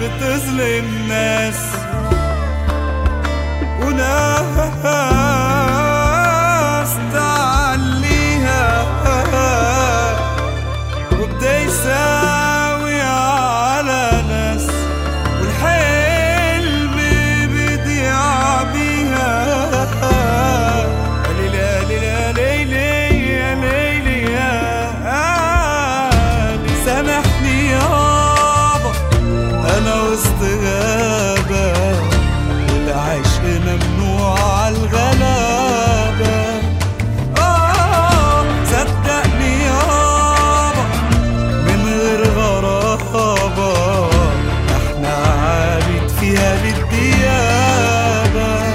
بتظلم ناس وناس تعليها وبدا يساوي على ناس والحلم بيضيع بيها. ليلى ليلى ليلى يا ليلى يا سامحني يابا انا وسط غابة والعشق ممنوع عالغلابة. صدقني يابا من غير غرابة احنا عابد فيها للديابة.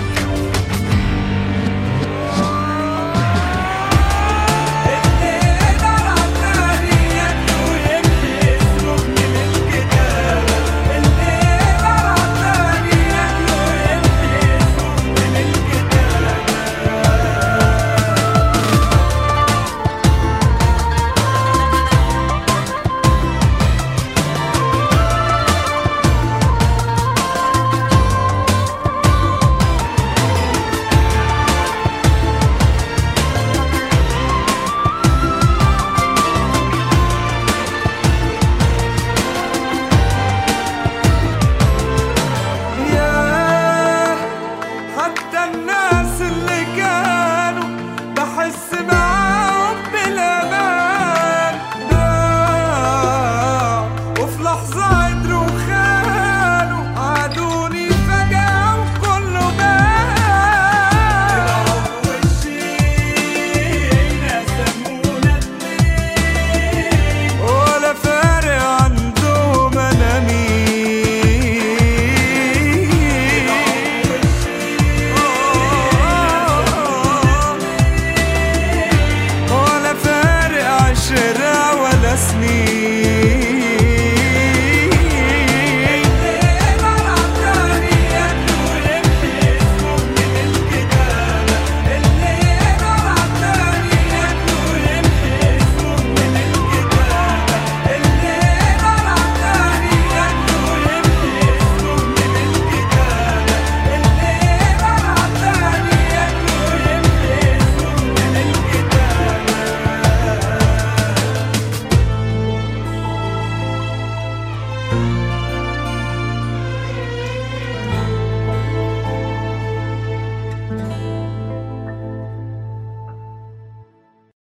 الناس اللي كانوا بحس معاهم بالأمان ضاع وفي لحظة قدروا خانوا عادوني فجأة وكله بان. وشينا سمونا اتنين ولا فارق عندهم أنا مين. ولا سنين